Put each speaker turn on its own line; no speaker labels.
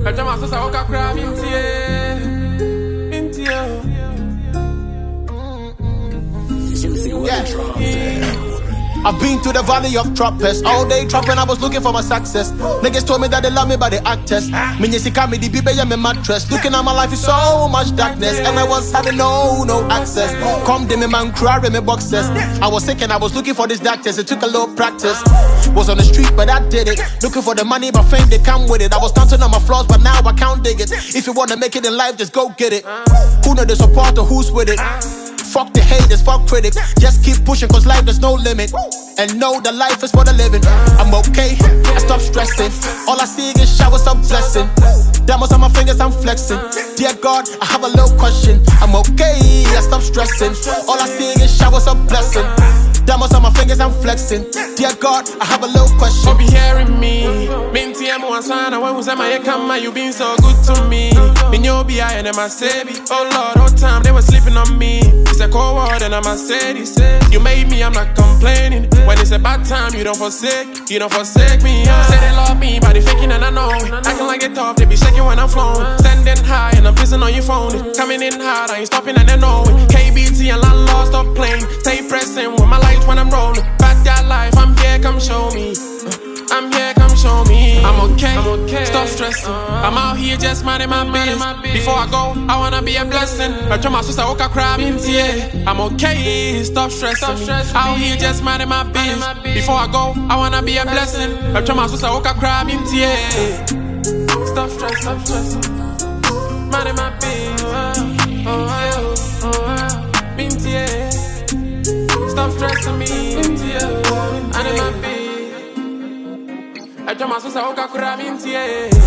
I jam my sister, Oka crab into
I've been to the valley of trappers. All day trapping, I was looking for my success. Niggas told me that they love me, but they act test. Minyesika me the bibe ya me mattress. Looking at my life is so much darkness, and I was having no access. Come de me man cry me boxes. I was sick and I was looking for this doctors. It took a little practice. Was on the street, but I did it. Looking for the money, but fame they come with it. I was counting on my flaws, but now I can't dig it. If you wanna make it in life, just go get it. Who know the support or who's with it? Fuck the haters, fuck critics. Just keep pushing, cause life there's no limit. And know that life is for the living. I'm okay, I stop stressing. All I see is showers of blessing. Diamonds on my fingers, I'm flexing. Dear God, I have a little question. I'm okay, I stop stressing. All I see is showers of blessing. Diamonds on my fingers, I'm flexing. Dear God, I have a little question.
Hope you hearing me. Minty, I'm one son. I want to say my come, you been so good to me. Minyobi, I and my sabi. Oh Lord, all time they were sleeping on me. It's a cold word and I'm a steady. You made me, I'm not complaining. When it's a bad time, you don't forsake me. Say they love me, but they faking and I know it. Acting like they tough, they be shaking when I'm flowing. Standing high and I'm pissing on your phone. Coming in hard, I ain't stopping and they know it. KBT and landlord, stop playing. Stay pressing with my lights when I'm rolling. Back that life, I'm here, come show me. I'm here, come show me. I'm okay, stop stressing. I'm out here just minding my business. Before I go, I wanna be a blessing. I try my sister, Oka crab in tear. I'm okay, stop stressing. Out here just minding my business. Before I go, I wanna be a blessing. I try my sister, Oka crab in tear. Stop stressing. Minding my business. In tear. Stop stressing me in tear. I need my business. I try my sister, Oka crab in tear.